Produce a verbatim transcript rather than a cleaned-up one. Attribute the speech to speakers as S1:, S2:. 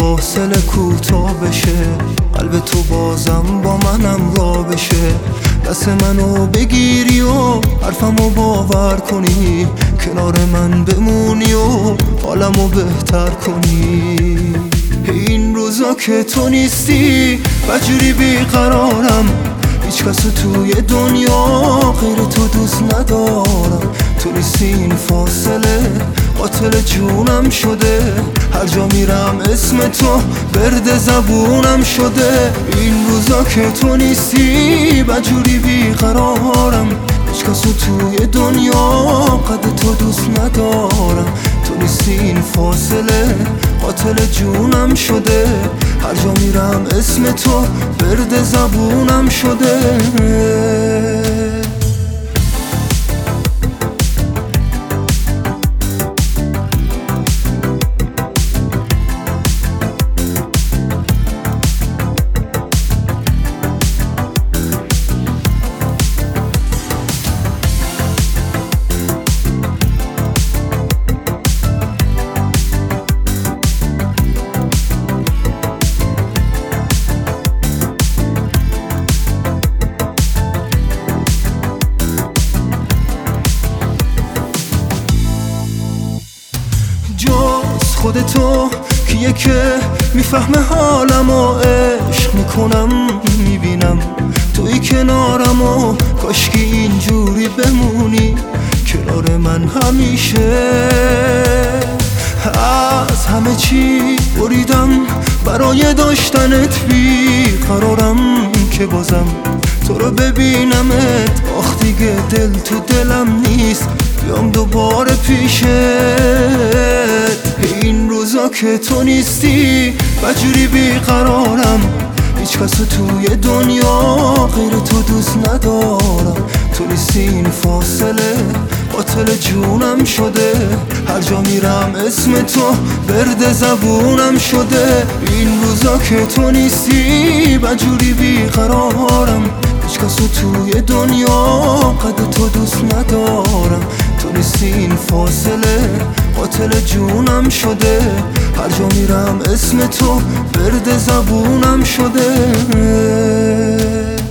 S1: فاصله کوتاه بشه، قلب تو بازم با منم را بشه. دست منو بگیری و حرفمو باور کنی، کنار من بمونی و حالمو بهتر کنی. این روزا که تو نیستی بجوری بیقرارم، هیچ کس توی دنیا غیر تو دوست ندارم. تو نیستی این فاصله قاتل جونم شده، هر جا میرم اسم تو برد زبونم شده. این روزا که تو نیستی بجوری بیقرارم، هیچ کس توی دنیا قد تو دوست ندارم. تو نیستی این فاصله قاتل جونم شده، هر جا میرم اسم تو برد زبونم شده. جز خودتو کیه که میفهمه حالم و عشق میکنم میبینم توی کنارم و کاشکی اینجوری بمونی کنار من همیشه. از همه چی بریدم برای داشتنت بیقرارم که بازم تو رو ببینمت. آخ دیگه دل تو دلم نیست بیام دوباره پیشت. این روزا که تو نیستی بجوری بیقرارم، هیچ کس توی دنیا غیر تو دوست ندارم. تو نیستی این فاصله قاتل جونم شده، هر جا میرم اسم تو برد زبونم شده. این روزا که تو نیستی بجوری بیقرارم، هیچ کس توی دنیا قد تو دوست ندارم. تو نیستی این فاصله قاتل جونم شده، هر جا میرم اسم تو برد زبونم شده.